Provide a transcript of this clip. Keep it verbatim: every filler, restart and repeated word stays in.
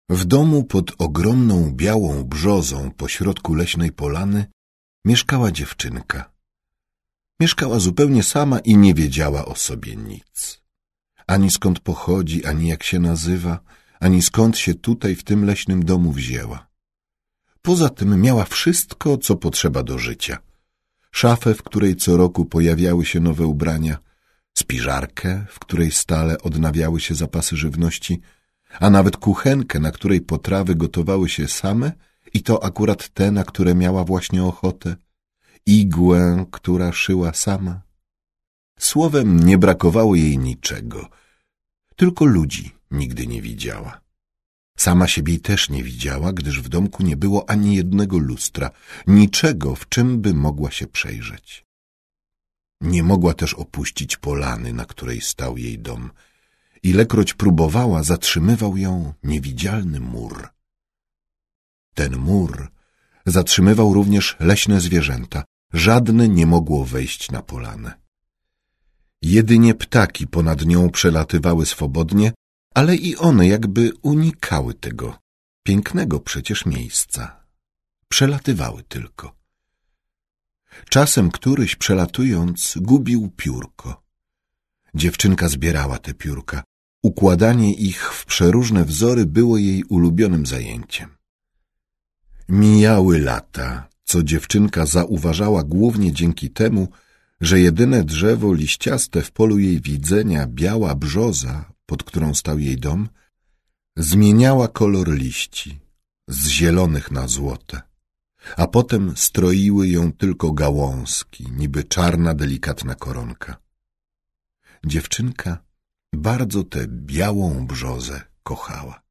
W domu pod ogromną białą brzozą pośrodku leśnej polany mieszkała dziewczynka. Mieszkała zupełnie sama i nie wiedziała o sobie nic. Ani skąd pochodzi, ani jak się nazywa, ani skąd się tutaj w tym leśnym domu wzięła. Poza tym miała wszystko, co potrzeba do życia. Szafę, w której co roku pojawiały się nowe ubrania, spiżarkę, w której stale odnawiały się zapasy żywności, a nawet kuchenkę, na której potrawy gotowały się same i to akurat te, na które miała właśnie ochotę, igłę, która szyła sama. Słowem, nie brakowało jej niczego, tylko ludzi nigdy nie widziała. Sama siebie też nie widziała, gdyż w domku nie było ani jednego lustra, niczego, w czym by mogła się przejrzeć. Nie mogła też opuścić polany, na której stał jej dom. Ilekroć próbowała, zatrzymywał ją niewidzialny mur. Ten mur zatrzymywał również leśne zwierzęta. Żadne nie mogło wejść na polanę. Jedynie ptaki ponad nią przelatywały swobodnie, ale i one jakby unikały tego pięknego przecież miejsca. Przelatywały tylko. Czasem któryś, przelatując, gubił piórko. Dziewczynka zbierała te piórka. Układanie ich w przeróżne wzory było jej ulubionym zajęciem. Mijały lata, co dziewczynka zauważała głównie dzięki temu, że jedyne drzewo liściaste w polu jej widzenia, biała brzoza, pod którą stał jej dom, zmieniała kolor liści z zielonych na złote, a potem stroiły ją tylko gałązki, niby czarna, delikatna koronka. Dziewczynka bardzo tę białą brzozę kochała.